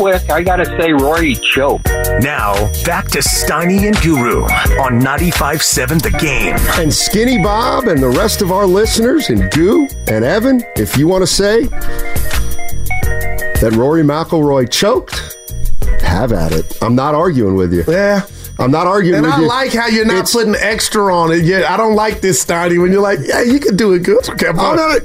quick, I got to say Rory choked. Now, back to Steiny and Guru on 95.7 The Game. And Skinny Bob and the rest of our listeners, and Goo and Evan, if you want to say that Rory McIlroy choked, have at it. I'm not arguing with you. Yeah. I'm not arguing with you. And I like how you're not putting extra on it. Yeah, I don't like this, Steiny, when you're like, yeah, you can do it good. Okay, go ahead.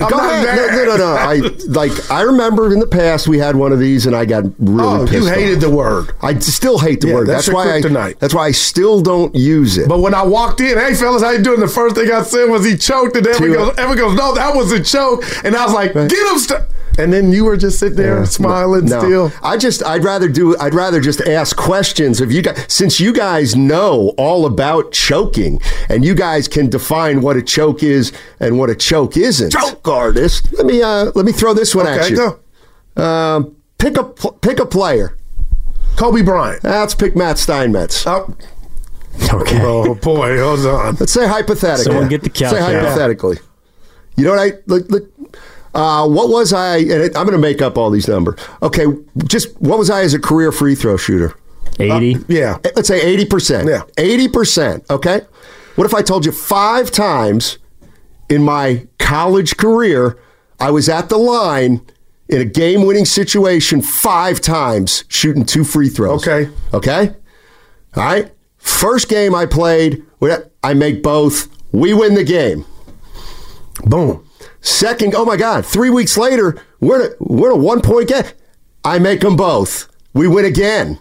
No. I remember in the past we had one of these and I got really pissed you hated off. the word. I still hate the word. That's why That's why I still don't use it. But when I walked in, hey, fellas, how you doing? The first thing I said was he choked. And Evan goes, no, that was a choke. And I was like, get him. And then you were just sitting there smiling still. I'd rather just ask questions of you guys, since you guys know all about choking and you guys can define what a choke is and what a choke isn't. Choke artist. Let me throw this one at you. Go. Pick a player. Kobe Bryant. Let's pick Matt Steinmetz. Okay. Oh boy, hold on. Let's say hypothetically. Someone get the couch. Say hypothetically. You know what what was I? And I'm going to make up all these numbers. Okay, just what was I as a career free throw shooter? 80. Yeah. Let's say 80%. Yeah. 80%. Okay. What if I told you 5 times in my college career I was at the line in a game-winning situation 5 times shooting 2 free throws? Okay. Okay. All right. First game I played, I make both. We win the game. Boom. Second, oh my God, 3 weeks later, we're in a 1-point game. I make them both. We win again.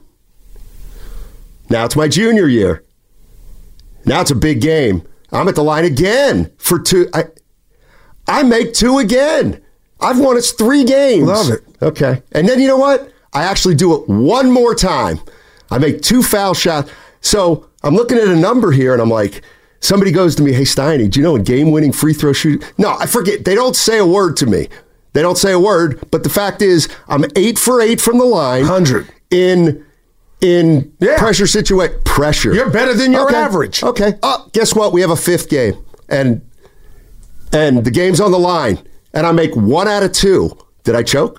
Now it's my junior year. Now it's a big game. I'm at the line again for 2. I make 2 again. I've won 3 games. Love it. Okay. And then you know what? I actually do it one more time. I make 2 foul shots. So I'm looking at a number here and I'm like, somebody goes to me, hey, Steiny, do you know a game-winning free throw shooter? No, I forget. They don't say a word to me. They don't say a word. But the fact is, I'm 8 for 8 from the line. 100. In pressure situation. Pressure. You're better than your average. Okay. Guess what? We have a 5th game. And the game's on the line. And I make 1 out of 2. Did I choke?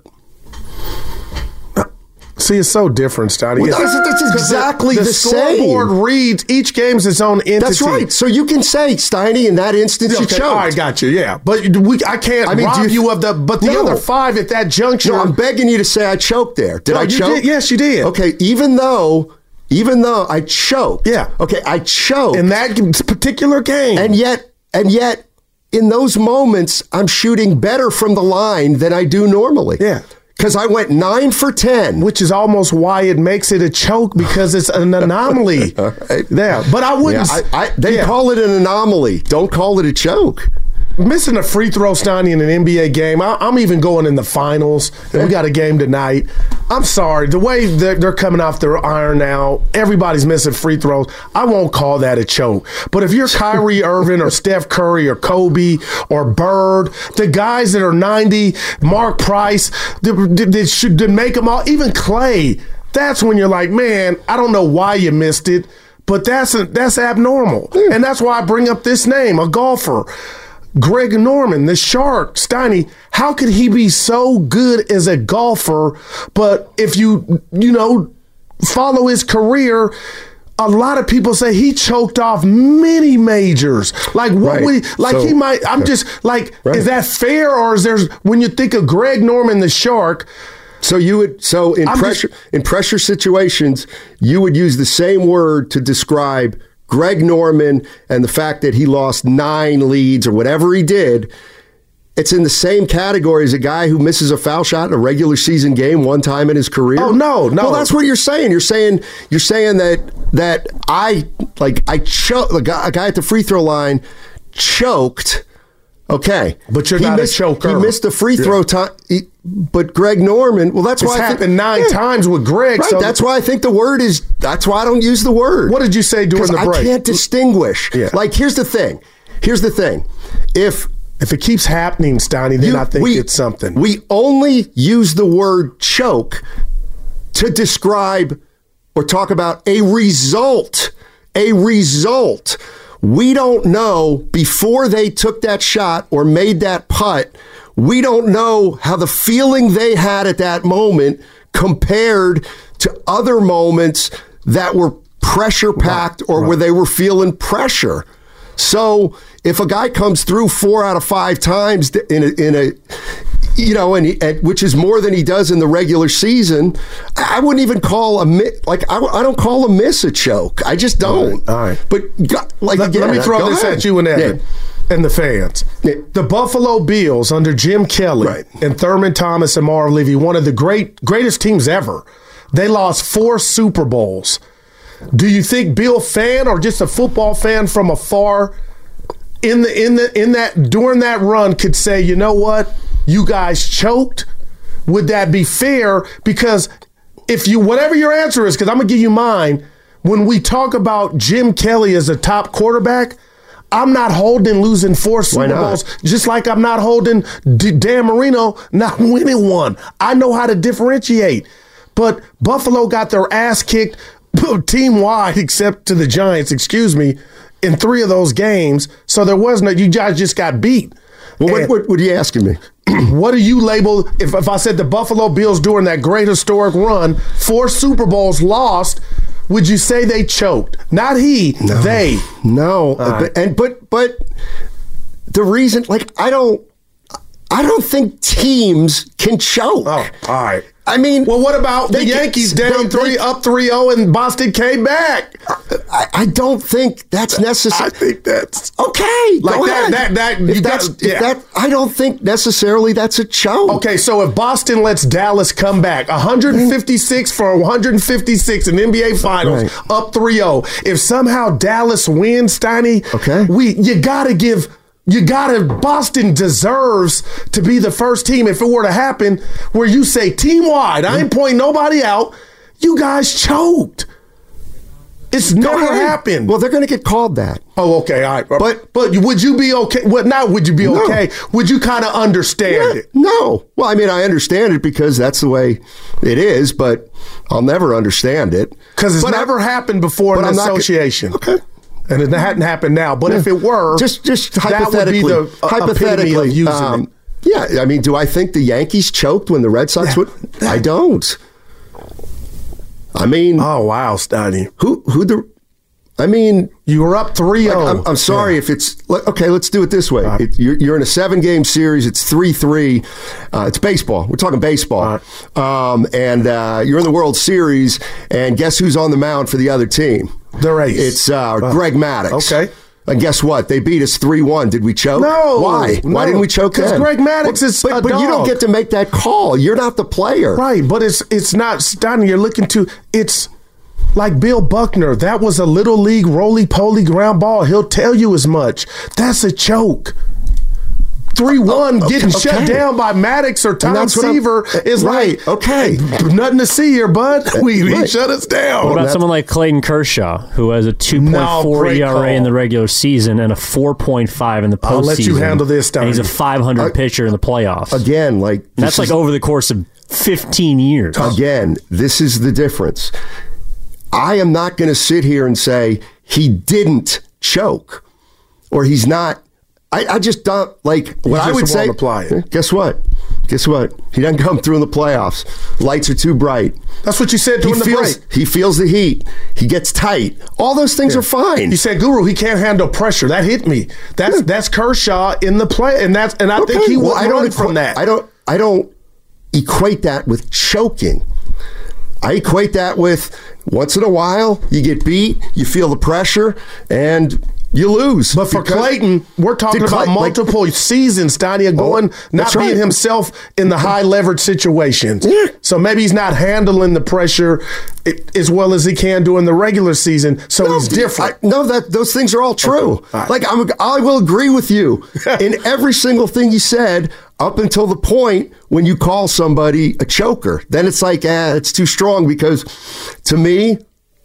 See, it's so different, Steiny. Well, that's exactly the same. The scoreboard reads each game's its own entity. That's right. So you can say, Steiny, in that instance, you choked. All right, got you, yeah. But I can't rob you of the other 5 at that juncture. No, I'm begging you to say I choked there. Did I choke? Yes, you did. Okay, even though I choked. Yeah. Okay, I choked. In that particular game. And yet, in those moments, I'm shooting better from the line than I do normally. Yeah. Because I went 9 for 10. Which is almost why it makes it a choke, because it's an anomaly. Right. Yeah, but I wouldn't. Yeah, they call it an anomaly. Don't call it a choke. Missing a free throw, Steiny, in an NBA game. I'm even going in the finals, and we got a game tonight. I'm sorry. The way they're coming off their iron now, everybody's missing free throws. I won't call that a choke. But if you're Kyrie Irving or Steph Curry or Kobe or Bird, the guys that are 90, Mark Price, that should make them all, even Clay, that's when you're like, man, I don't know why you missed it, but that's abnormal. And that's why I bring up this name, a golfer. Greg Norman, the Shark, Steiny, how could he be so good as a golfer, but if you follow his career, a lot of people say he choked off many majors. Like what would he might, I'm just like, is that fair, or is there, when you think of Greg Norman, the Shark, in pressure situations, you would use the same word to describe Greg Norman and the fact that he lost 9 leads or whatever he did. It's in the same category as a guy who misses a foul shot in a regular season game one time in his career. Oh, no. Well, that's what you're saying. You're saying that I choked, a guy at the free throw line choked. Okay, but you're not a choker. He missed the free throw time. But Greg Norman, well, that's why it's happened 9 times with Greg. Right, so that's why I think the word is. That's why I don't use the word. What did you say during the break? I can't distinguish. Yeah. Like, here's the thing. If it keeps happening, Steiny, then I think it's something. We only use the word choke to describe or talk about a result. A result. We don't know before they took that shot or made that putt. We don't know how the feeling they had at that moment compared to other moments that were pressure packed or where they were feeling pressure. So if a guy comes through 4 out of 5 times in a which is more than he does in the regular season, I wouldn't even call I don't call a miss a choke. I just don't. All right. But let me throw this at you and Evan and the fans. Yeah. The Buffalo Bills under Jim Kelly and Thurman Thomas and Marv Levy, one of the greatest teams ever. They lost 4 Super Bowls. Do you think Bill fan or just a football fan from afar during that run could say, you know what? You guys choked? Would that be fair? Because whatever your answer is, because I'm going to give you mine, when we talk about Jim Kelly as a top quarterback, I'm not holding losing 4 Super Bowls, just like I'm not holding Dan Marino not winning one. I know how to differentiate. But Buffalo got their ass kicked team-wide, except to the Giants, in 3 of those games. So there was you guys just got beat. Well, what are you asking me? What do you label, if I said the Buffalo Bills during that great historic run, 4 Super Bowls lost, would you say they choked? Not he, they. No. But the reason, I don't think teams can choke. Oh, all right. I mean, well, what about the Yankees down up 3-0 and Boston came back? I don't think that's necessary. I think that's okay. Like go ahead. I don't think necessarily that's a choke. Okay, so if Boston lets Dallas come back, 156 for 156 in NBA Finals, up 3-0. If somehow Dallas wins, Steiny, Boston deserves to be the first team, if it were to happen, where you say team-wide, I ain't pointing nobody out, you guys choked. It's never happened. Well, they're going to get called that. Oh, okay, all right. But would you be okay? Well, not would you be okay. Would you kind of understand it? No. Well, I mean, I understand it because that's the way it is, but I'll never understand it. Because it's never happened before in the association. Okay. And it hadn't happened now. But if it were, just hypothetically, that would be the epitome of using it. Yeah, I mean, do I think the Yankees choked when the Red Sox would? I don't. I mean, oh wow, Steiny. You were up 3-0. I'm sorry if it's okay. Let's do it this way. You're in a 7-game series. It's 3-3. It's baseball. We're talking baseball. And you're in the World Series. And guess who's on the mound for the other team? The ace. It's Greg Maddux. Okay. And guess what? They beat us 3-1. Did we choke? No. Why? No. Why didn't we choke then? Because Greg Maddux is a dog. But you don't get to make that call. You're not the player. Right, but it's not, Steiny, you're looking to, it's like Bill Buckner. That was a little league roly-poly ground ball. He'll tell you as much. That's a choke. 3-1 getting shut down by Maddox or Tom Seaver is nothing to see here, bud. He shut us down. What about someone like Clayton Kershaw, who has a 2.4 ERA in the regular season and a 4.5 in the postseason? I'll let you handle this, Steiny. And he's a 500 pitcher in the playoffs. Again, that's over the course of 15 years. Again, this is the difference. I am not going to sit here and say he didn't choke or he's not. I just don't what I would say. Guess what? He doesn't come through in the playoffs. Lights are too bright. That's what you said during the break. He feels the heat. He gets tight. All those things are fine. He said, "Guru, he can't handle pressure." That hit me. That's Kershaw in the play, and I think he will run from that. I don't equate that with choking. I equate that with once in a while you get beat, you feel the pressure, and you lose. But for Clayton, we're talking about multiple seasons, Steiny, being himself in the high leverage situations. Yeah. So maybe he's not handling the pressure as well as he can during the regular season. So he's different. Those things are all true. Okay. I will agree with you in every single thing you said up until the point when you call somebody a choker. Then it's it's too strong because to me,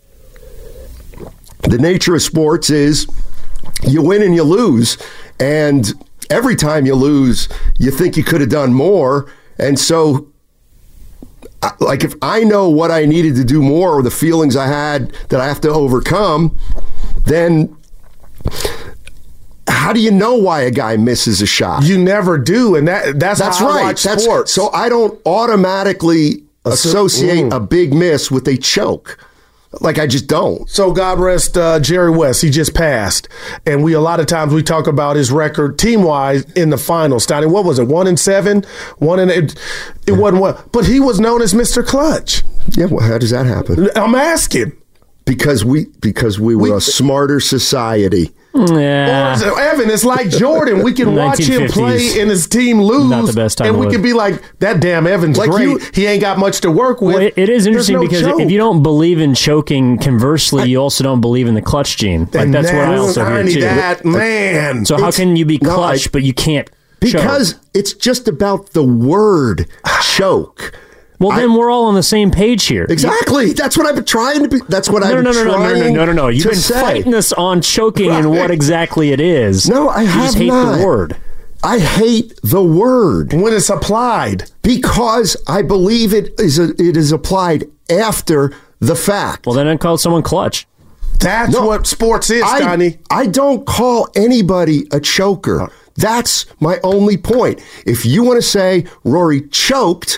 the nature of sports is you win and you lose, and every time you lose, you think you could have done more. And so, if I know what I needed to do more or the feelings I had that I have to overcome, then how do you know why a guy misses a shot? You never do, and that's how I watch sports. So I don't automatically associate a big miss with a choke. Like, I just don't. So God rest Jerry West. He just passed. And a lot of times we talk about his record team-wise in the finals. Steiny, what was it, 1-7? 1-8? It wasn't one. But he was known as Mr. Clutch. Yeah, well, how does that happen? I'm asking. Because we were a smarter society. Yeah. Evan, it's like Jordan. We can watch him play and his team lose. Not the best time and we can be like, that damn Evan's like great. He ain't got much to work with. Well, it is interesting because if you don't believe in choking, conversely, you also don't believe in the clutch gene. Like, that's what I also hear too. Man. So how can you be clutch, but you can't because choke? It's just about the word choke. Well, then we're all on the same page here. Exactly. That's what I've been trying to be. That's what I've been trying No. You've been fighting us on choking and what exactly it is. No, I have not. You just hate the word. I hate the word. When it's applied. Because I believe it is applied after the fact. Well, then I call someone clutch. That's what sports is, Donnie. I don't call anybody a choker. That's my only point. If you want to say Rory choked...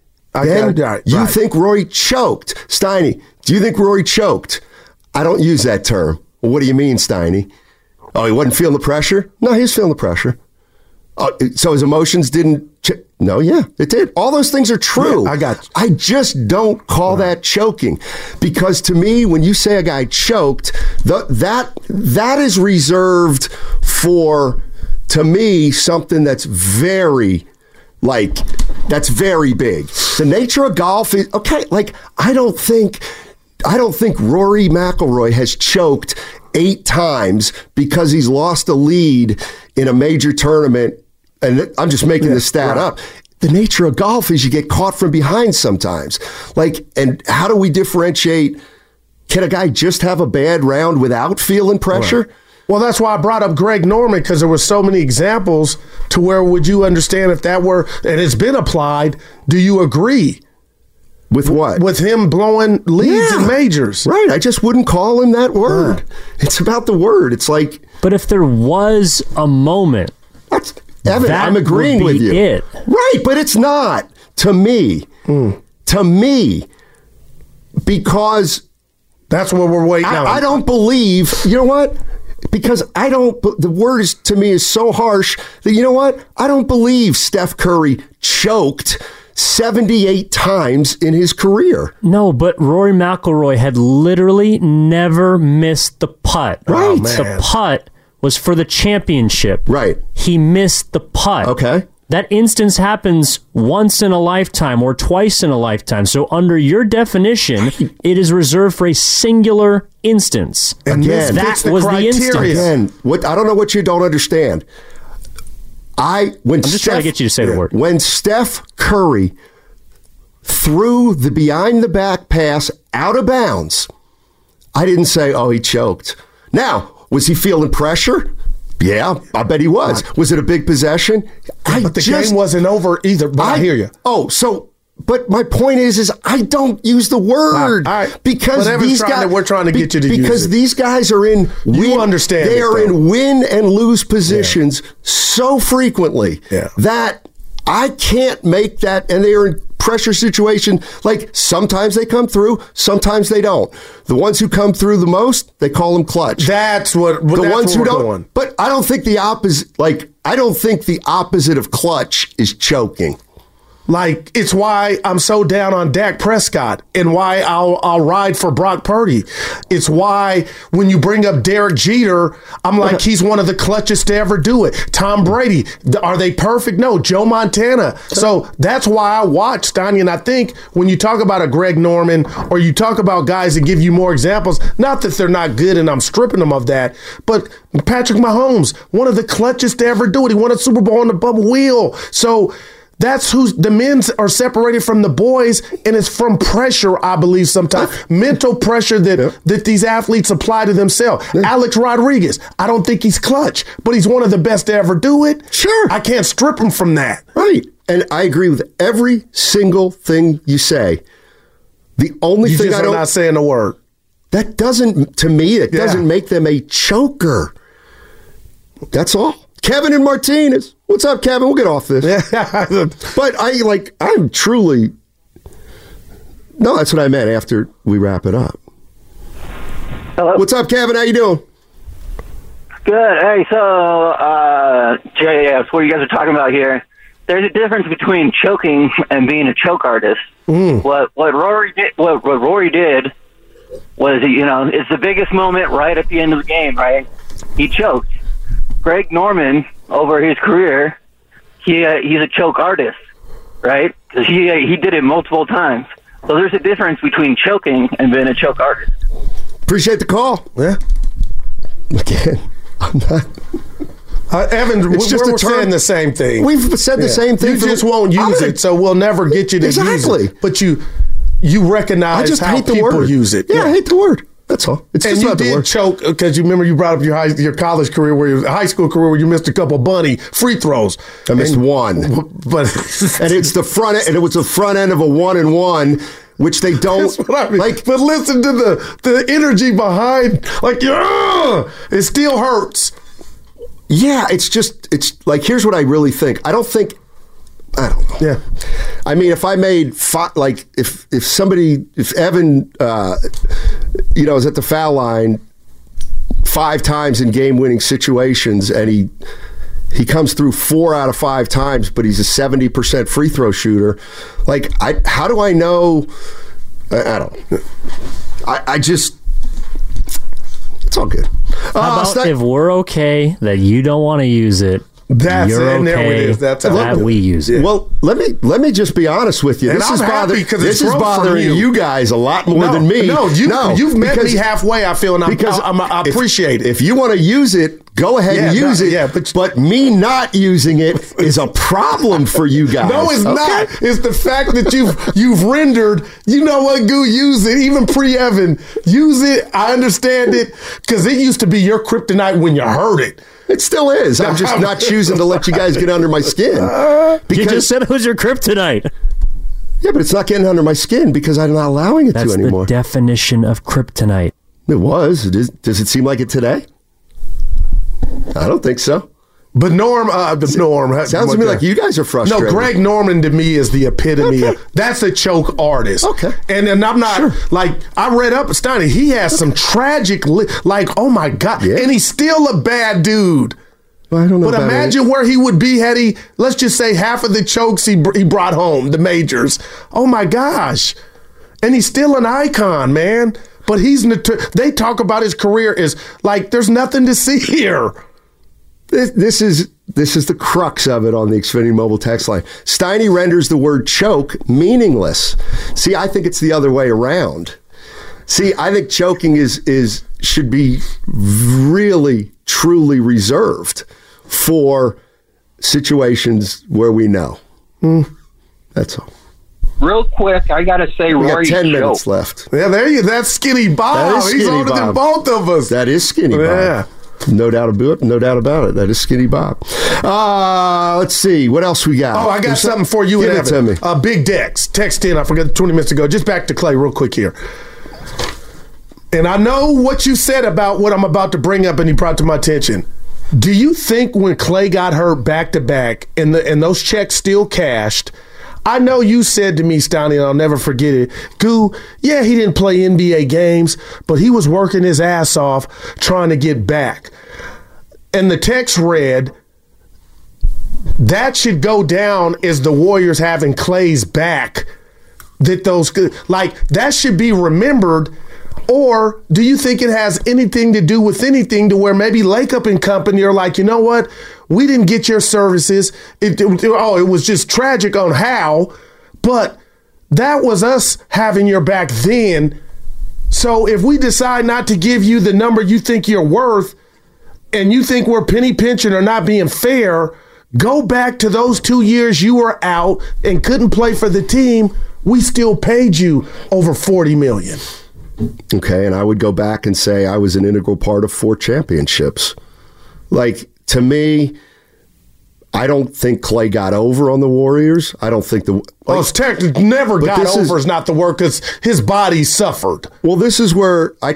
You think Rory choked. Steiny, do you think Rory choked? I don't use that term. Well, what do you mean, Steiny? Oh, he wasn't feeling the pressure? No, he was feeling the pressure. So his emotions didn't... No, yeah, it did. All those things are true. Yeah, I got you. I just don't call that choking. Because to me, when you say a guy choked, that is reserved for, to me, something that's very... that's very big. The nature of golf is okay. Like, I don't think Rory McIlroy has choked 8 times because he's lost a lead in a major tournament. And I'm just making the stat up. The nature of golf is you get caught from behind sometimes. And how do we differentiate? Can a guy just have a bad round without feeling pressure? Right. Well, that's why I brought up Greg Norman, because there were so many examples to where would you understand if that were, and it's been applied, do you agree? With what? With him blowing leads in majors. Right. I just wouldn't call him that word. It's about the word. It's like... But if there was a moment... Evan, I'm agreeing with you. It. Right, but it's not. To me. To me. Because... That's what we're waiting on. I don't believe... You know what? Because the word to me is so harsh that, you know what? I don't believe Steph Curry choked 78 times in his career. No, but Rory McIlroy had literally never missed the putt. Right. Oh, the putt was for the championship. Right. He missed the putt. Okay. That instance happens once in a lifetime or twice in a lifetime. So under your definition, it is reserved for a singular instance. Again, that was the instance. Again, I don't know what you don't understand. I'm just trying to get you to say the word. When Steph Curry threw the behind the back pass out of bounds, I didn't say, oh, he choked. Now, was he feeling pressure? Yeah, I bet he was. Was it a big possession? But the game wasn't over either, but I hear you. But my point is I don't use the word because these guys. We're trying to get you to use it. Because these guys are in You understand they are in win and lose positions so frequently that I can't make that, and they are in pressure situation. Like, sometimes they come through, sometimes they don't. The ones who come through the most, they call them clutch. That's what the ones who don't. Going. But I don't think the opposite of clutch is choking. Like, it's why I'm so down on Dak Prescott and why I'll ride for Brock Purdy. It's why when you bring up Derek Jeter, I'm like, he's one of the clutchest to ever do it. Tom Brady, are they perfect? No. Joe Montana. So that's why I watch Steiny, and I think when you talk about a Greg Norman or you talk about guys that give you more examples, not that they're not good and I'm stripping them of that, but Patrick Mahomes, one of the clutchest to ever do it. He won a Super Bowl on the bubble wheel. So that's who the men are separated from the boys, and it's from pressure, I believe, sometimes. Mental pressure that these athletes apply to themselves. Alex Rodriguez, I don't think he's clutch, but he's one of the best to ever do it. Sure. I can't strip him from that. Right. And I agree with every single thing you say. The only thing I don't... You're not saying a word. That doesn't, to me, it doesn't make them a choker. That's all. Kevin and Martinez. What's up, Kevin? We'll get off this. But I'm truly, No, that's what I meant after we wrap it up. Hello? What's up, Kevin? How you doing? Good. Hey, so, JS, what you guys are talking about here, there's a difference between choking and being a choke artist. What Rory did was, it's the biggest moment right at the end of the game, right? He choked. Greg Norman, over his career, he's a choke artist, right? Because he did it multiple times. So there's a difference between choking and being a choke artist. Appreciate the call. Yeah. Again, I'm not. Evan, we're saying the same thing. We've said the same thing. You just won't use it, so we'll never get you to use it. But you recognize how people use it. Yeah, I hate the word. That's all. It's and just you not the did word. choke because you remember you brought up your college career, high school career, where you missed a couple bunny free throws. I missed one, but and it's the front end, and it was the front end of a 1-and-1, which they don't That's what I mean. like. But listen to the energy behind, it still hurts. Yeah, it's like, here's what I really think. I don't know. Yeah. I mean, if I made if Evan, is at the foul line 5 times in game-winning situations, and he comes through 4 out of 5 times, but he's a 70% free throw shooter. Like, how do I know? I don't know. I just, it's all good. How about if we're okay that you don't want to use it? You're and there it is. That's that we use it. Well, let me just be honest with you. And This I'm is happy bothering. 'cause This it's is growth bothering from you guys a lot more than me. You've met me halfway. I feel, and I appreciate it. If you want to use it, go ahead and use it. Yeah, but me not using it is a problem for you guys. No, it's not. It's the fact that you've rendered. You know what, Goo? Use it. Even pre-Evan, use it. I understand it because it used to be your kryptonite when you heard it. It still is. I'm just not choosing to let you guys get under my skin. You just said it was your kryptonite. Yeah, but it's not getting under my skin because I'm not allowing it to anymore. That's the definition of kryptonite. It was. Does it seem like it today? I don't think so. But Norm sounds to me like you guys are frustrated. No, Greg Norman to me is the epitome of that's a choke artist. Okay, and I'm not I read up Steiny. He has some tragic oh my god, and he's still a bad dude. Well, I don't know. But imagine where he would be had he, let's just say, half of the chokes he brought home, the majors. Oh my gosh, and he's still an icon, man. But they talk about his career as like there's nothing to see here. This is the crux of it on the Xfinity Mobile text line. Steiny renders the word choke meaningless. See, I think it's the other way around. See, I think choking should be really, truly reserved for situations where we know. That's all. Real quick, I got to say, We Rory got 10 choked. minutes left. Yeah, there you. That's Skinny Bob. That is He's Skinny older than Bob. both of us. That is Skinny Bob. Yeah. No doubt about it. That is Skinny Bob. Let's see. What else we got? Oh, I got something for you, Give and it to me. Big Dex. Text in. I forgot 20 minutes ago. Just back to Clay real quick here. And I know what you said about what I'm about to bring up, and you brought to my attention. Do you think when Clay got hurt back-to-back and those checks still cashed, I know you said to me, Steiny, and I'll never forget it, Goo, yeah, he didn't play NBA games, but he was working his ass off trying to get back. And the text read, that should go down as the Warriors having Clay's back. That should be remembered. Or do you think it has anything to do with anything to where maybe Lake Up and company are like, you know what? We didn't get your services. It was just tragic on how, but that was us having your back then. So if we decide not to give you the number you think you're worth and you think we're penny pinching or not being fair, go back to those 2 years you were out and couldn't play for the team. We still paid you over $40 million. Okay, and I would go back and say I was an integral part of 4 championships. Like, to me, I don't think Clay got over on the Warriors. I don't think never got over is not the word because his body suffered. Well, this is where I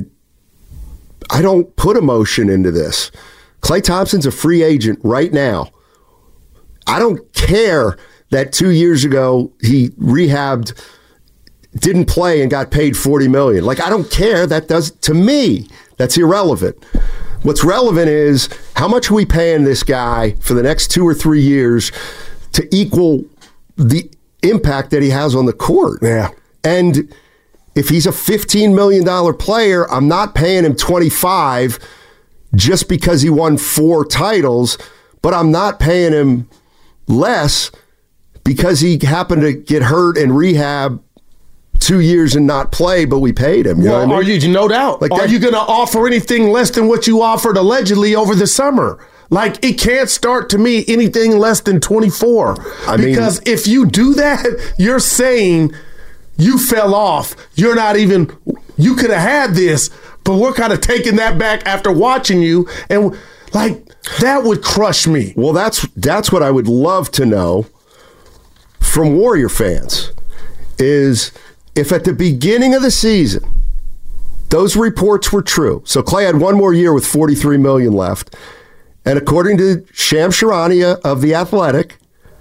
don't put emotion into this. Klay Thompson's a free agent right now. I don't care that 2 years ago he rehabbed didn't play and got paid $40 million. Like, I don't care. To me, that's irrelevant. What's relevant is how much are we paying this guy for the next 2 or 3 years to equal the impact that he has on the court. Yeah. And if he's a $15 million player, I'm not paying him $25 just because he won 4 titles, but I'm not paying him less because he happened to get hurt and rehab 2 years and not play, but we paid him. You know what I mean? No doubt. Like are you going to offer anything less than what you offered allegedly over the summer? Like, it can't start to me anything less than 24. Because if you do that, you're saying you fell off. You're not even, you could have had this, but we're kind of taking that back after watching you. And like, that would crush me. Well, that's what I would love to know from Warrior fans is if at the beginning of the season those reports were true. So Clay had one more year with $43 million left. And according to Shams Charania of The Athletic,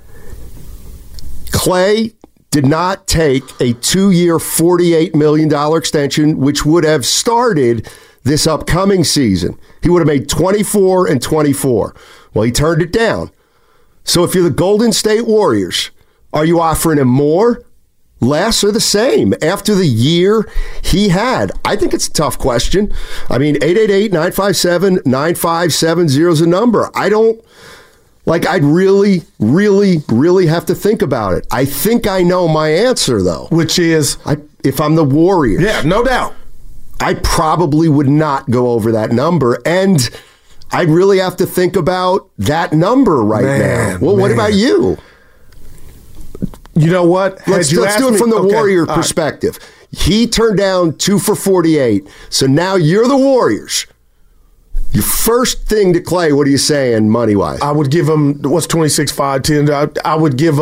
Clay did not take a 2-year, $48 million extension, which would have started this upcoming season. He would have made 24 and 24. Well, he turned it down. So if you're the Golden State Warriors, are you offering him more, less, or the same after the year he had? I think it's a tough question. I mean, 888-957-9570 is a number. I'd really, really, really have to think about it. I think I know my answer, though. Which is? If I'm the Warriors. Yeah, no doubt. I probably would not go over that number. And I'd really have to think about that number now. Well, what about you? You know what? Let's do it from the Warrior perspective. Right. He turned down 2 for $48. So now you're the Warriors. Your first thing to Clay, what are you saying money-wise? I would give him, what's 26.5, 10? I would give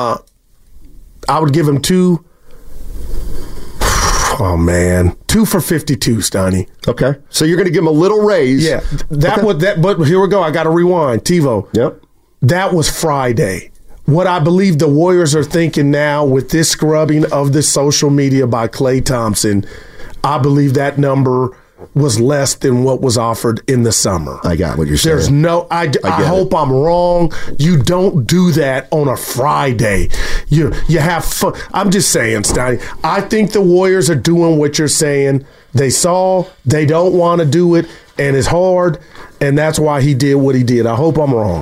him 2. Oh, man. 2 for 52, Stoney. Okay. So you're going to give him a little raise. Yeah. But here we go. I got to rewind. TiVo. Yep. That was Friday. What I believe the Warriors are thinking now with this scrubbing of the social media by Klay Thompson, I believe that number was less than what was offered in the summer. I got what you're saying. There's no, I hope I'm wrong. You don't do that on a Friday. You have fun. I'm just saying, Stoney, I think the Warriors are doing what you're saying. They don't want to do it, and it's hard, and that's why he did what he did. I hope I'm wrong.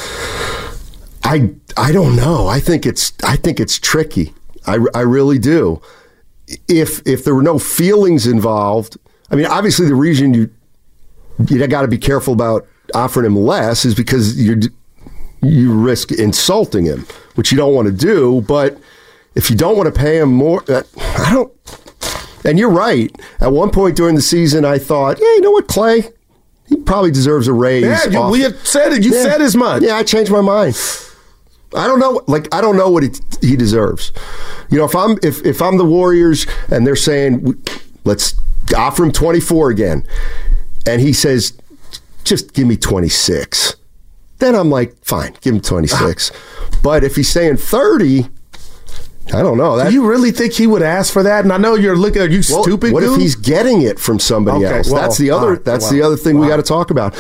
I don't know. I think it's tricky. I really do. If there were no feelings involved, I mean, obviously the reason you got to be careful about offering him less is because you risk insulting him, which you don't want to do. But if you don't want to pay him more, I don't. And you're right. At one point during the season, I thought, yeah, you know what, Clay, he probably deserves a raise. Yeah, we had said it. You said as much. Yeah, I changed my mind. I don't know. I don't know what he deserves. You know, if I'm the Warriors and they're saying let's offer him 24 again, and he says just give me 26, then I'm like, fine, give him 26. But if he's saying 30, I don't know. Do you really think he would ask for that? And I know you're looking at stupid. What dude? if he's getting it from somebody else? Well, that's the other. The other thing we got to talk about.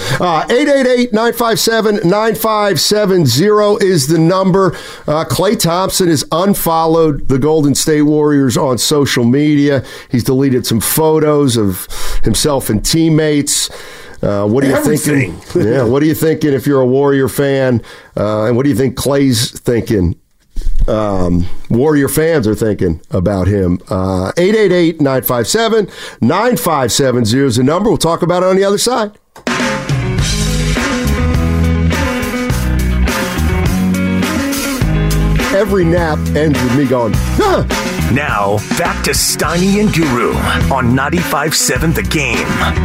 888-957-9570 is the number. Klay Thompson has unfollowed the Golden State Warriors on social media. He's deleted some photos of himself and teammates. What are you thinking? Yeah, what are you thinking if you're a Warrior fan? And what do you think Klay's thinking? Warrior fans are thinking about him. 888-957-9570 is the number. We'll talk about it on the other side. Every nap ends with me going, huh. Now, back to Steiny and Guru on 95.7 The Game.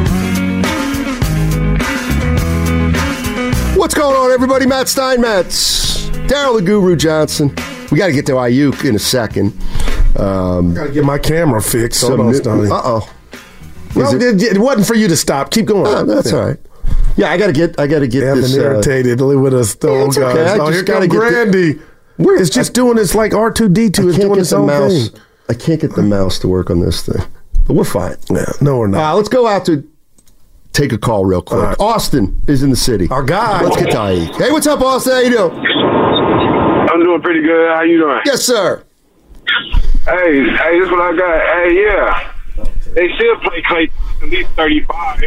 What's going on, everybody? Matt Steinmetz, Daryl the Guru Johnson. We got to get to Ayuk in a second. Got to get my camera fixed. Hold on, Stoney. Uh-oh. Well, it wasn't for you to stop. Keep going. That's all right. Yeah, I got to get this. I've been irritated with us, though, guys. Okay. Here comes Grandy. It's just doing this like R2-D2 is doing its own thing. I can't get the mouse to work on this thing, but we're fine. Yeah, no, we're not. Let's go out to take a call real quick. Right. Austin is in the city. Our guy. Let's get to Ayuk. Hey, what's up, Austin? How you doing? I'm doing pretty good. How you doing? Yes, sir. Hey, this is what I got. Hey, yeah. They should play Clay at least 35.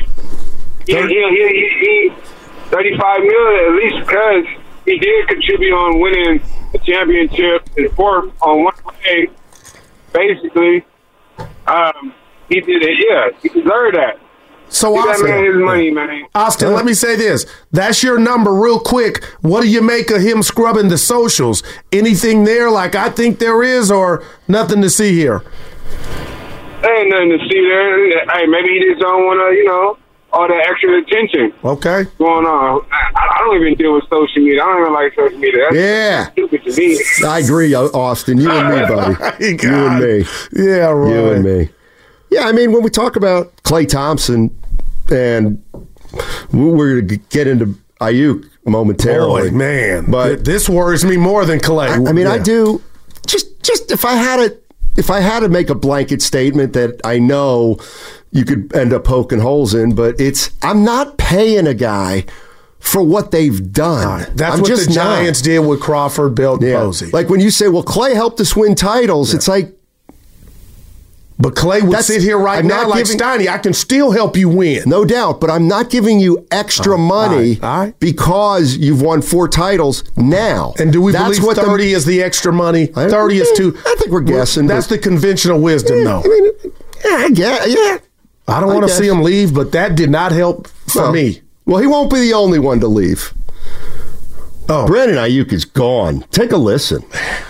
He 35 million at least because he did contribute on winning the championship and fourth on one play. Basically, he did it. Yeah, he deserved that. So He got Austin, man his money, man. Austin, let me say this. That's your number real quick. What do you make of him scrubbing the socials? Anything there like I think there is or nothing to see here? There ain't nothing to see there. Hey, maybe he just don't want to, all that extra attention Okay. going on. I don't even deal with social media. I don't even like social media. That's Yeah. stupid to me. I agree, Austin. You and me, buddy. You God. and me. Yeah, right. You and me. Yeah, I mean, when we talk about Klay Thompson, and we're going to get into Ayuk momentarily. Boy, man. But this worries me more than Clay. I mean, Yeah. I do. Just if I had to make a blanket statement that I know you could end up poking holes in, but I'm not paying a guy for what they've done. That's I'm what just the Giants did with Crawford, Belt, Yeah. Posey. Like when you say, well, Clay helped us win titles, it's like, But Clay would sit here right I'm now not like giving- Steiny. I can still help you win. no doubt, but I'm not giving you extra money all right. because you've won 4 titles now. And do we That's believe what 30 is the extra money? 30 is too. I think we're guessing. That's but- the conventional wisdom, though. I mean, yeah. I don't want to guess. see him leave, but that did not help for Well, me. Well, he won't be the only one to leave. Oh, Brandon Ayuk is gone. Take a listen.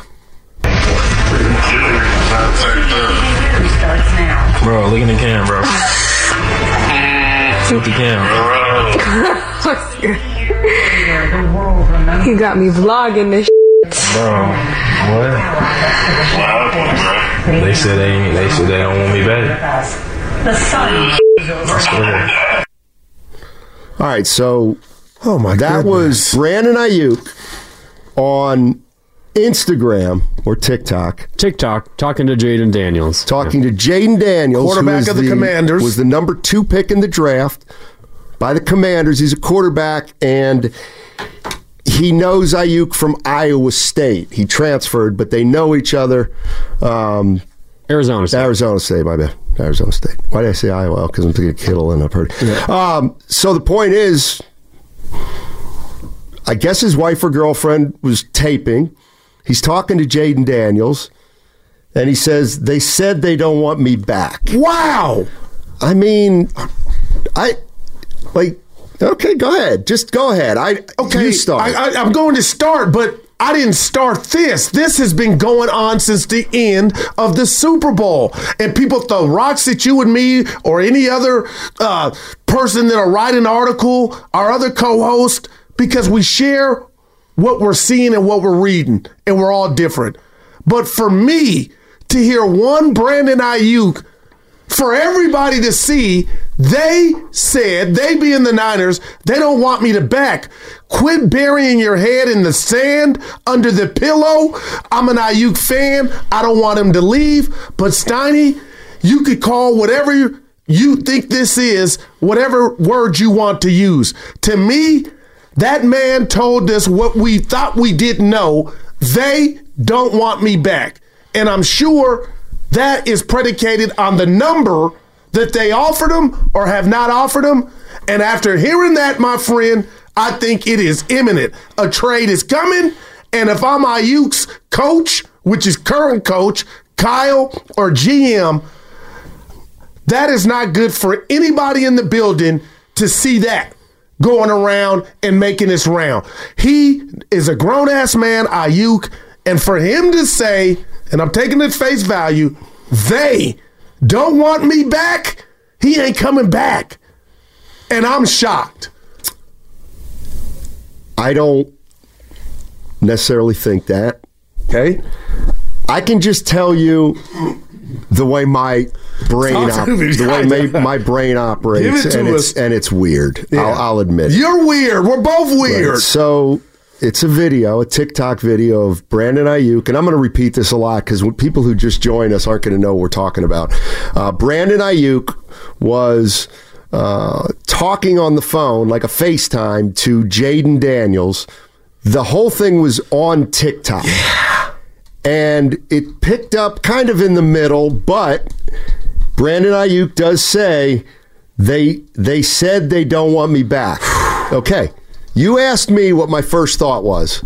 Bro, look in the cam, bro. Look at the cam. You got me vlogging this Bro, what? They said they don't want me back. I swear. All right, so oh my that was goodness. Brandon Ayuk on Instagram or TikTok TikTok talking to Jaden Daniels. talking to Jaden Daniels, Quarterback who is of the Commanders. was the number 2 pick in the draft by the Commanders. He's a quarterback, and he knows Ayuk from Iowa State. He transferred, but they know each other. Arizona State. Arizona State, my bad. Arizona State. Why did I say Iowa? Because I'm thinking Kittle, and I've heard. So the point is, I guess his wife or girlfriend was taping. He's talking to Jaden Daniels, and he says, they said they don't want me back. Wow. I mean, okay, go ahead. Just go ahead. Okay, You start. I'm going to start, but I didn't start this. This has been going on since the end of the Super Bowl. And people throw rocks at you and me or any other person that'll write an article, our other co-host, because we share what we're seeing and what we're reading, and we're all different. But for me to hear one Brandon Ayuk, for everybody to see, they said, they being the Niners, they don't want me to back. Quit burying your head in the sand under the pillow. I'm an Ayuk fan. I don't want him to leave. But Steiny, you could call whatever you think this is, whatever word you want to use. To me, that man told us what we thought we didn't know. They don't want me back. And I'm sure that is predicated on the number that they offered him or have not offered him. And after hearing that, my friend, I think it is imminent. A trade is coming. And if I'm Ayuk's coach, which is current coach, Kyle or GM, that is not good for anybody in the building to see that going around and making this round. He is a grown-ass man, Ayuk, and for him to say, and I'm taking it face value, they don't want me back, he ain't coming back. And I'm shocked. I don't necessarily think that. Okay? I can just tell you the way my brain Talk to me, my brain operates, Give it to us. and it's weird. Yeah. I'll admit it. You're weird. We're both weird. Right. So It's a video, a TikTok video of Brandon Ayuk, and I'm going to repeat this a lot because people who just join us aren't going to know what we're talking about. Brandon Ayuk was talking on the phone, like a FaceTime, to Jaden Daniels. The whole thing was on TikTok. Yeah. And it picked up kind of in the middle, but Brandon Ayuk does say they said they don't want me back. Okay. You asked me what my first thought was.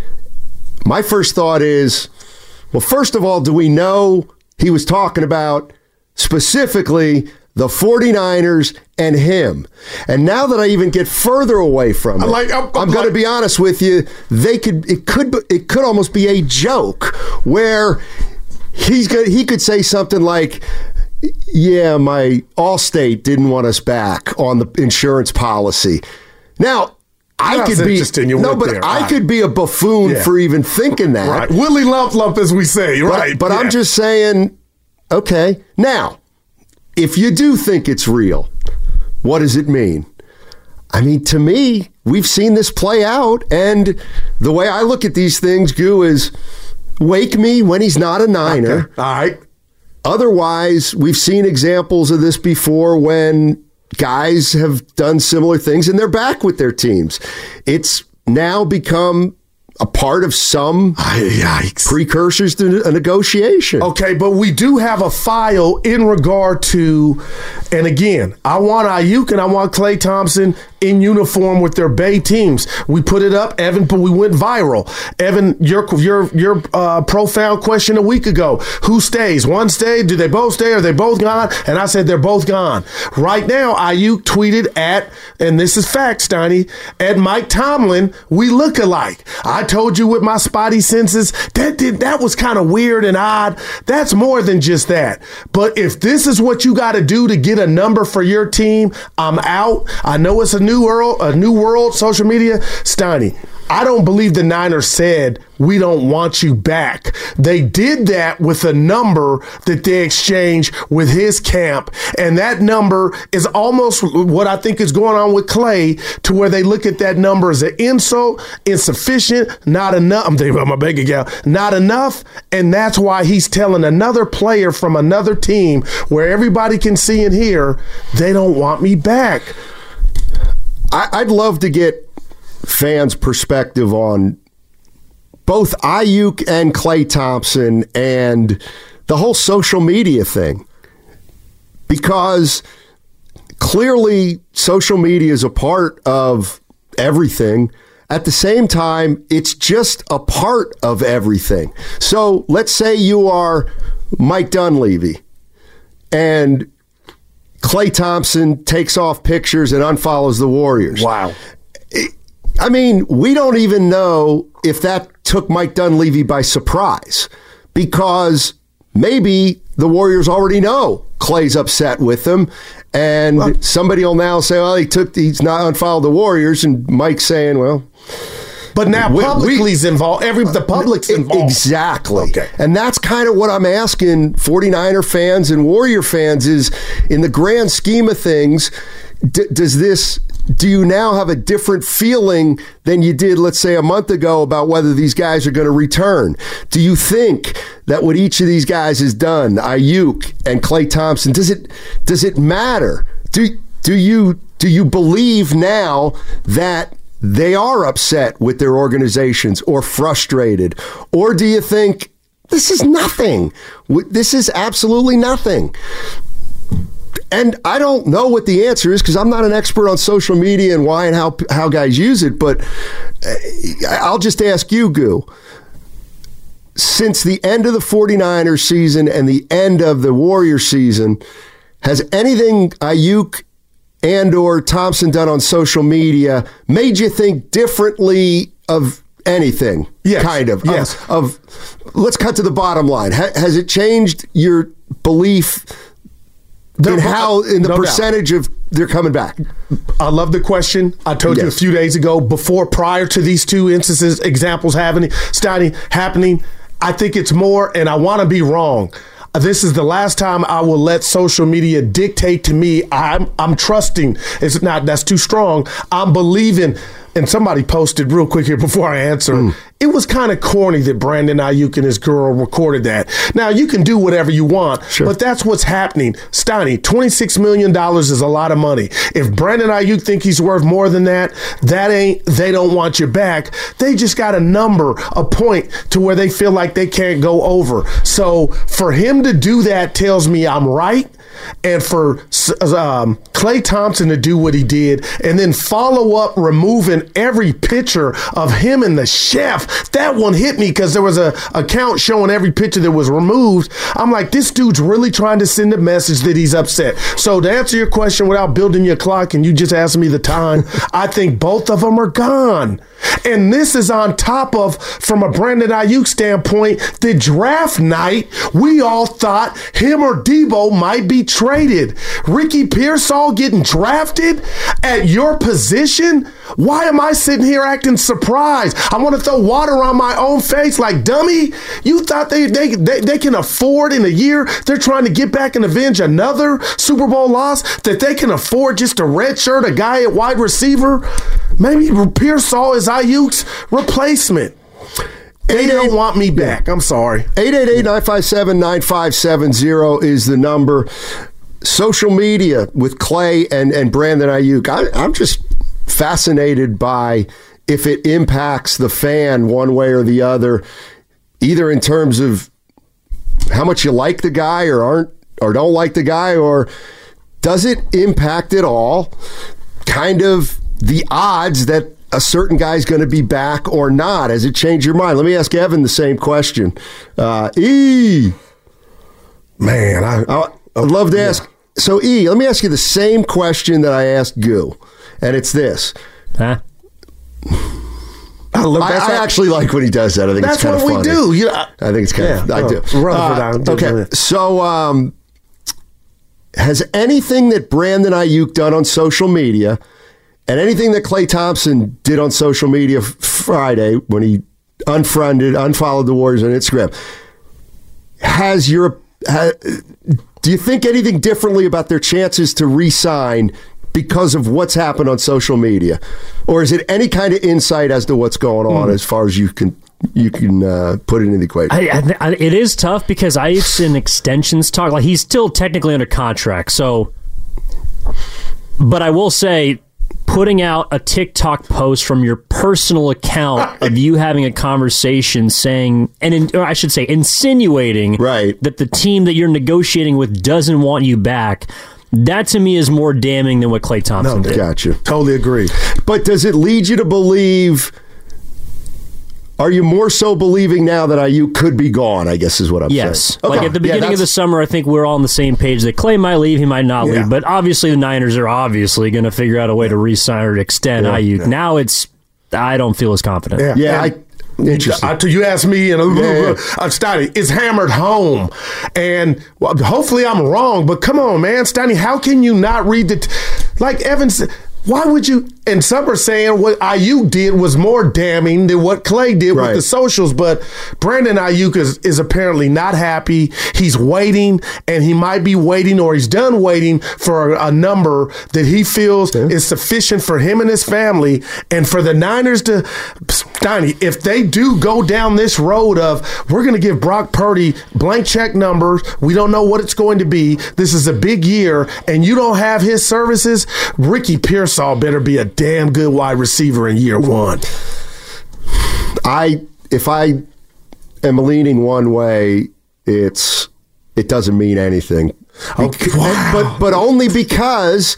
My first thought is, well, first of all, do we know he was talking about specifically the 49ers and him? And now that I even get further away from it, I'm going to be honest with you, it could almost be a joke where he could say something like, yeah, my Allstate didn't want us back on the insurance policy. Now, I could be a buffoon for even thinking that. Right. Willie Lump, as we say, right. But I'm just saying, okay. Now, if you do think it's real, what does it mean? I mean, to me, we've seen this play out, and the way I look at these things, Goo, is wake me when he's not a Niner. Okay. All right. Otherwise, we've seen examples of this before when guys have done similar things and they're back with their teams. It's now become a part of some precursors to a negotiation. Okay, but we do have a file in regard to, and again, I want Ayuk and I want Klay Thompson in uniform with their Bay teams. We put it up, Evan, but we went viral. Evan, your profound question a week ago: who stays? One stay? Do they both stay? Are they both gone? And I said they're both gone. Right now, Ayuk tweeted at, and this is fact, Steiny, at Mike Tomlin, we look alike. I told you with my spotty senses that was kind of weird and odd. That's more than just that. But if this is what you got to do to get a number for your team, I'm out. I know it's a new world, social media. Steiny, I don't believe the Niners said, we don't want you back. They did that with a number that they exchanged with his camp, and that number is almost what I think is going on with Klay, to where they look at that number as an insult, insufficient, not enough. I'm thinking about my bank account, not enough, and that's why he's telling another player from another team where everybody can see and hear, they don't want me back. I'd love to get fans' perspective on both Ayuk and Klay Thompson and the whole social media thing, because clearly social media is a part of everything. At the same time, it's just a part of everything. So let's say you are Mike Dunleavy and Klay Thompson takes off pictures and unfollows the Warriors. Wow. I mean, we don't even know if that took Mike Dunleavy by surprise, because maybe the Warriors already know Klay's upset with them, and somebody will now say, well, he's not unfollowed the Warriors, and Mike's saying, well... But now publicly's involved. The public's involved. Exactly. Okay. And that's kind of what I'm asking 49er fans and Warrior fans is, in the grand scheme of things, do you now have a different feeling than you did, let's say, a month ago about whether these guys are going to return? Do you think that what each of these guys has done, Ayuk and Klay Thompson, does it matter? Do you believe now that they are upset with their organizations or frustrated? Or do you think this is nothing? This is absolutely nothing. And I don't know what the answer is, because I'm not an expert on social media and why and how guys use it, but I'll just ask you, Goo. Since the end of the 49ers season and the end of the Warriors season, has anything Ayuk and or Thompson done on social media made you think differently of anything? Yes. Kind of. Yes. Let's cut to the bottom line. Has it changed your belief in the percentage of they're coming back? I love the question. I told you a few days ago, prior to these two examples happening, I think it's more, and I want to be wrong. This is the last time I will let social media dictate to me. I'm trusting. That's too strong. I'm believing and somebody posted real quick here before I answer, it was kind of corny that Brandon Ayuk and his girl recorded that. Now, you can do whatever you want, but that's what's happening. Steiny, $26 million is a lot of money. If Brandon Ayuk think he's worth more than that, they don't want you back. They just got a point to where they feel like they can't go over. So for him to do that tells me I'm right. And for Klay Thompson to do what he did and then follow up removing every picture of him and the chef, that one hit me because there was a account showing every picture that was removed. I'm like, this dude's really trying to send a message that he's upset. So to answer your question without building your clock, and you just asked me the time, I think both of them are gone. And this is on top of, from a Brandon Ayuk standpoint, the draft night, we all thought him or Debo might be traded. Ricky Pearsall getting drafted at your position? Why am I sitting here acting surprised? I want to throw water on my own face like, dummy, you thought they can afford in a year, they're trying to get back and avenge another Super Bowl loss, that they can afford just to redshirt a guy at wide receiver? Maybe Pearsall is Ayuk's replacement. They don't want me back. I'm sorry. 888-957-9570 is the number. Social media with Clay and Brandon Ayuk. I'm just fascinated by if it impacts the fan one way or the other, either in terms of how much you like the guy or don't like the guy, or does it impact at all kind of the odds that a certain guy's going to be back or not? Has it changed your mind? Let me ask Evan the same question. E. Man, I'd love to ask. So, E, let me ask you the same question that I asked Goo, and it's this. Huh? I actually like when he does that. I think it's kind of funny. That's what we do. I think it's kind of, I do. Okay, so has anything that Brandon Ayuk done on social media and anything that Klay Thompson did on social media Friday when he unfollowed the Warriors on Instagram, do you think anything differently about their chances to re-sign because of what's happened on social media? Or is it any kind of insight as to what's going on as far as you can put it in the equation? It is tough because Ayuk's in extensions talk. Like, he's still technically under contract. So, but I will say, putting out a TikTok post from your personal account of you having a conversation saying, or I should say insinuating, that the team that you're negotiating with doesn't want you back, that to me is more damning than what Klay Thompson did. Gotcha. Totally agree. But does it lead you to believe... Are you more so believing now that Ayuk could be gone, I guess is what I'm saying? Yes. Okay. Like at the beginning of the summer, I think we're all on the same page that Klay might leave, he might not leave. But obviously the Niners are obviously going to figure out a way to re-sign or extend Ayuk. Now I don't feel as confident. Interesting. You asked me, and Steiny, it's hammered home. And hopefully I'm wrong, but come on, man. Steiny, how can you not read like Evan said, why would you? And some are saying what Ayuk did was more damning than what Klay did with the socials. But Brandon Ayuk is apparently not happy. He's waiting, and he might be waiting, or he's done waiting for a number that he feels is sufficient for him and his family. And for the Niners to, Steiny, if they do go down this road of we're going to give Brock Purdy blank check numbers, we don't know what it's going to be. This is a big year, and you don't have his services. Ricky Pearsall better be a damn good wide receiver in year one. If I am leaning one way, it doesn't mean anything. But only because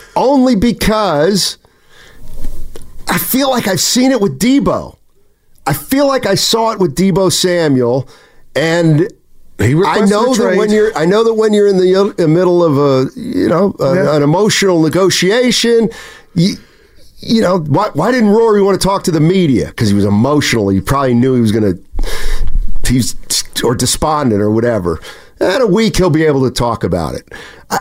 I feel like I've seen it with Debo. I feel like I saw it with Debo Samuel, and I know that when you're in the middle of an emotional negotiation, you know, why didn't Rory want to talk to the media? Because he was emotional. He probably knew he was going to, or despondent or whatever. In a week, he'll be able to talk about it.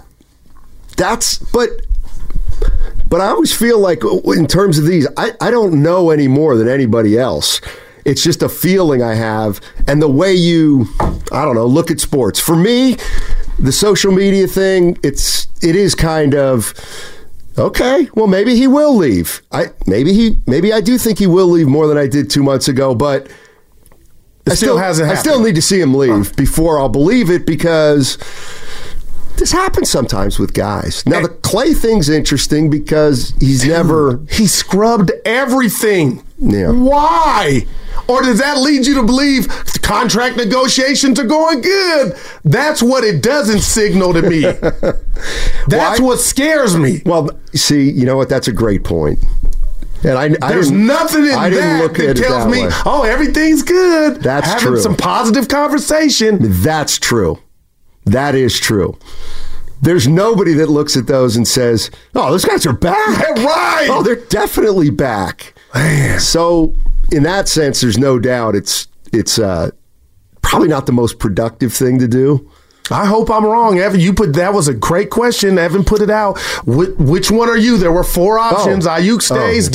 But I always feel like in terms of these, I don't know any more than anybody else. It's just a feeling I have, and the way you, I don't know, look at sports. For me, the social media thing, it is kind of Okay, well maybe he will leave. Maybe I do think he will leave more than I did 2 months ago, but I still need to see him leave before I'll believe it, because this happens sometimes with guys. Now the Clay thing's interesting because he scrubbed everything. Yeah. Why? Or does that lead you to believe contract negotiations are going good? That's what it doesn't signal to me. That's what scares me. Well, see, you know what? That's a great point. And there's nothing in that tells me, everything's good. That's having true. Some positive conversation. That's true. That is true. There's nobody that looks at those and says, "Oh, those guys are back." Yeah, right. Oh, they're definitely back. Man. So, in that sense, there's no doubt it's probably not the most productive thing to do. I hope I'm wrong, Evan. That was a great question. Evan put it out. Which one are you? There were 4 options. Ayuk stays.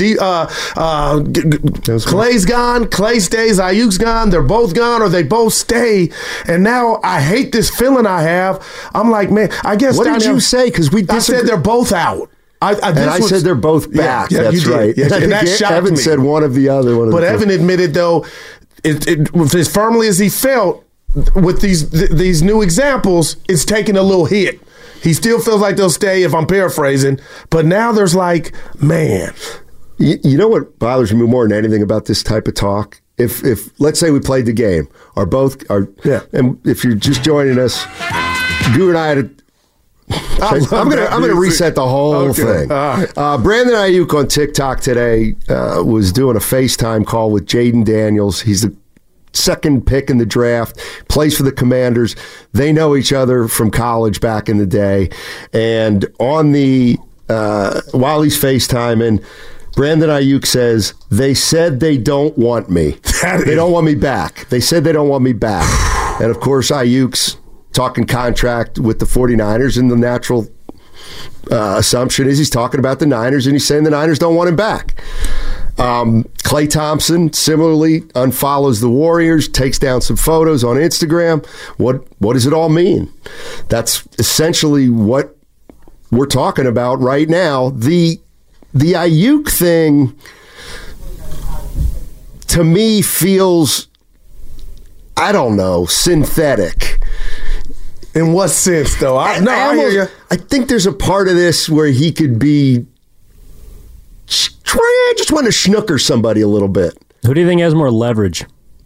Clay's gone. Clay stays. Ayuk's gone. They're both gone, or they both stay. And now I hate this feeling I have. I'm like, man, I guess. What did you say? Because I said they're both out. I said they're both back. Yeah, that's right. Yes, and that shocked Evan me. said one of the other. But Evan admitted, though, as firmly as he felt, with these new examples, it's taking a little hit. He still feels like they'll stay, if I'm paraphrasing, but now there's like, man. You know what bothers me more than anything about this type of talk? If let's say we played the game, and if you're just joining us, Guru and I had I'm gonna reset the whole thing. Right. Brandon Ayuk on TikTok today was doing a FaceTime call with Jaden Daniels. He's the second pick in the draft, plays for the Commanders. They know each other from college back in the day. And on the while he's FaceTiming, Brandon Ayuk says, "They said they don't want me. They don't want me back. They said they don't want me back." And of course, Ayuk's talking contract with the 49ers, and the natural assumption is he's talking about the Niners, and he's saying the Niners don't want him back. Clay Thompson similarly unfollows the Warriors, takes down some photos on Instagram. What does it all mean? That's essentially what we're talking about right now. The Ayuk thing, to me, feels, I don't know, synthetic. In what sense, though? I hear you. I think there's a part of this where he could be just want to snooker somebody a little bit. Who do you think has more leverage?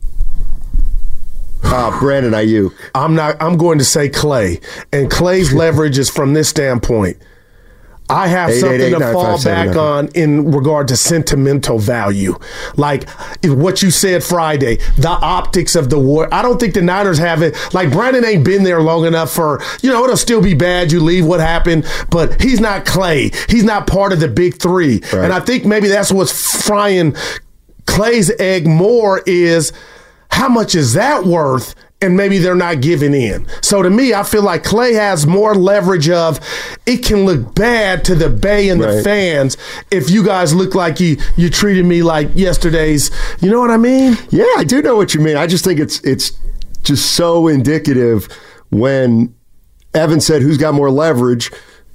Brandon Ayuk. I'm going to say Clay. And Clay's leverage is from this standpoint. I have something to fall back on in regard to sentimental value. Like what you said Friday, the optics of the war. I don't think the Niners have it. Like Brandon ain't been there long enough for, it'll still be bad. You leave, what happened? But he's not Clay. He's not part of the big three. Right. And I think maybe that's what's frying Clay's egg more is how much is that worth? And maybe they're not giving in. So to me, I feel like Clay has more leverage of it can look bad to the Bay and the fans if you guys look like you treated me like yesterday's. You know what I mean? Yeah, I do know what you mean. I just think it's just so indicative when Evan said who's got more leverage.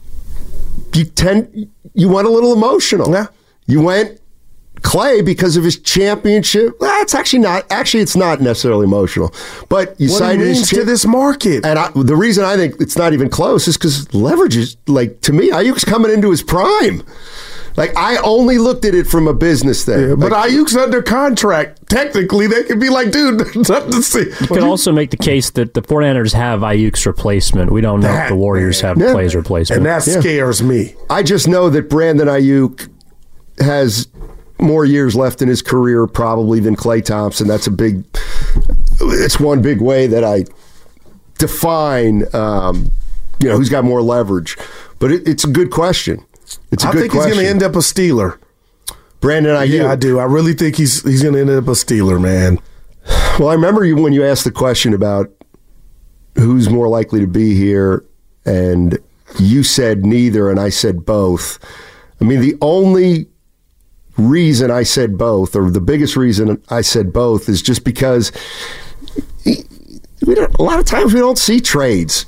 You went a little emotional. Yeah. You went Clay because of his championship. It's actually not. Actually, it's not necessarily emotional. But you cited his to this market. And the reason I think it's not even close is because leverage is, like, to me, Ayuk's coming into his prime. Like, I only looked at it from a business thing. Yeah, but Ayuk's under contract. Technically, they could be like, dude, there's nothing to see. You could also make the case that the 49ers have Ayuk's replacement. We don't know if the Warriors have Clay's replacement. And that scares me. I just know that Brandon Ayuk has more years left in his career probably than Clay Thompson. It's one big way that I define, who's got more leverage. But it's a good question. I think he's going to end up a Steeler. Brandon Ayuk. Yeah, I do. I really think he's going to end up a Steeler, man. Well, I remember when you asked the question about who's more likely to be here, and you said neither, and I said both. I mean, the only reason I said both, or the biggest reason I said both, is just because a lot of times we don't see trades. Just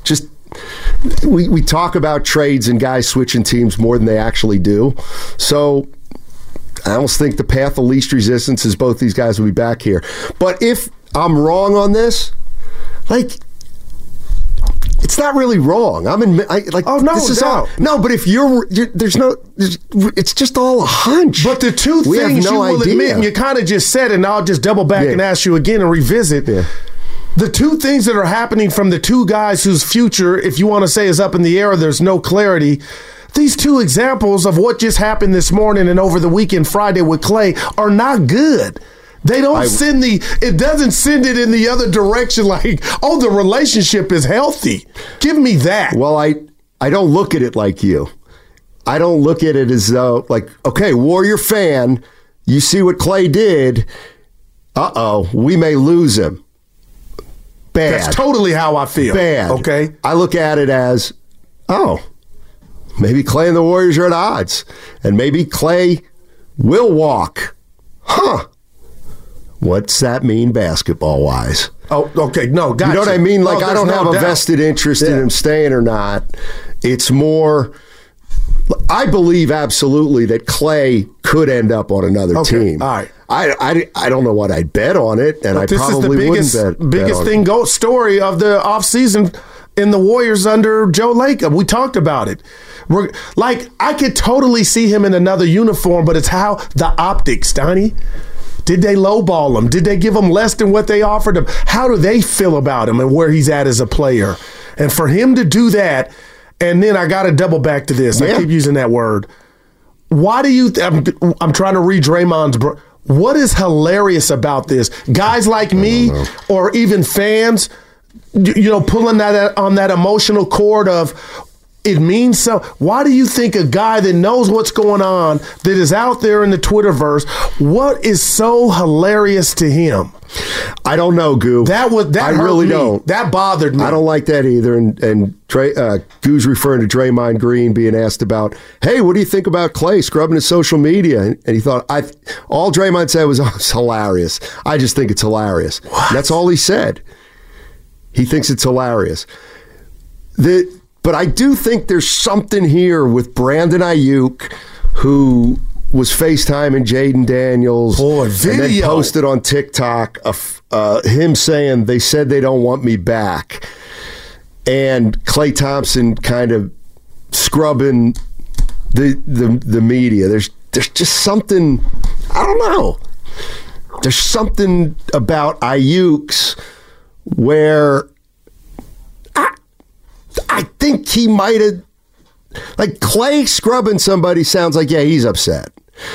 we talk about trades and guys switching teams more than they actually do. So I almost think the path of least resistance is both these guys will be back here. But if I'm wrong on this, like, it's not really wrong. Oh no, this is all, no. But if it's just all a hunch. But the two things you will admit, and you kind of just said it, and I'll just double back and ask you again and revisit. Yeah. The two things that are happening from the two guys whose future, if you want to say, is up in the air, there's no clarity. These two examples of what just happened this morning and over the weekend Friday with Clay are not good. They don't it doesn't send it in the other direction like, oh, the relationship is healthy. Give me that. Well, I don't look at it like you. I don't look at it as though, like, okay, Warrior fan, you see what Clay did. We may lose him. Bad. That's totally how I feel. Bad. Okay. I look at it as, maybe Clay and the Warriors are at odds. And maybe Clay will walk. What's that mean basketball-wise? Oh, okay. No, gotcha. You know what I mean? Like, I don't have a vested interest in him staying or not. It's more, I believe absolutely that Clay could end up on another team. All right. I don't know what I'd bet on it, and I probably wouldn't bet. Biggest thing story of the offseason in the Warriors under Joe Lacob. We talked about it. I could totally see him in another uniform, but it's how the optics, Donnie. Did they lowball him? Did they give him less than what they offered him? How do they feel about him and where he's at as a player? And for him to do that, and then I got to double back to this. I keep using that word. Why do you I'm trying to read Draymond's what is hilarious about this? Guys like me or even fans, pulling that on that emotional cord of it means so. Why do you think a guy that knows what's going on, that is out there in the Twitterverse, what is so hilarious to him? I don't know, Goo. That really don't. That bothered me. I don't like that either. And Goo's referring to Draymond Green being asked about, hey, what do you think about Clay scrubbing his social media? And he thought, all Draymond said was, it's hilarious. I just think it's hilarious. That's all he said. He thinks it's hilarious. But I do think there's something here with Brandon Ayuk, who was FaceTiming Jaden Daniels and then posted on TikTok him saying, they said they don't want me back. And Klay Thompson kind of scrubbing the media. There's just something, I don't know. There's something about Ayuk's where I think he might have, like, Clay scrubbing somebody sounds like, yeah, he's upset.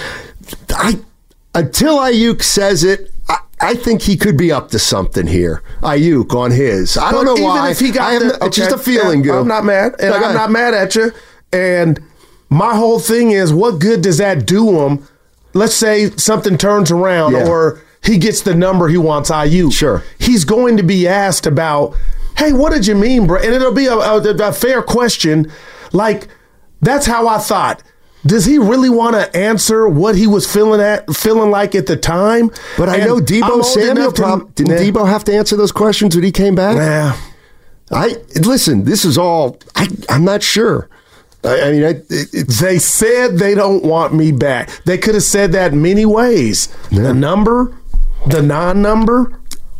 Until Ayuk says it, I think he could be up to something here. Ayuk on his. I don't know why. If he got it's just a feeling, Gil. I'm not mad, and I'm not mad at you. And my whole thing is, what good does that do him? Let's say something turns around or he gets the number he wants, Ayuk. Sure. He's going to be asked about, hey, what did you mean, bro? And it'll be a fair question. Like, that's how I thought. Does he really want to answer what he was feeling like at the time? But I know Debo Samuel didn't Debo have to answer those questions when he came back? Yeah. Listen, this is all, I'm not sure. They said they don't want me back. They could have said that many ways. Yeah. The number, the non-number.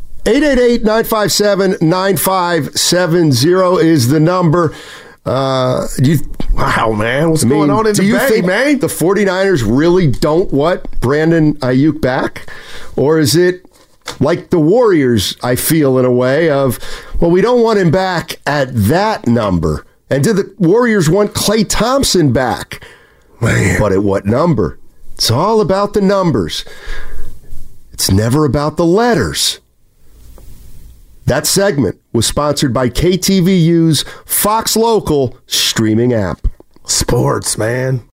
888-957-9570 is the number. Wow, man. What's going on in the Bay, man? The 49ers really don't want Brandon Ayuk back? Or is it like the Warriors, I feel, in a way of, well, we don't want him back at that number. And do the Warriors want Klay Thompson back? Man. But at what number? It's all about the numbers. It's never about the letters. That segment was sponsored by KTVU's Fox Local streaming app. Sports, man.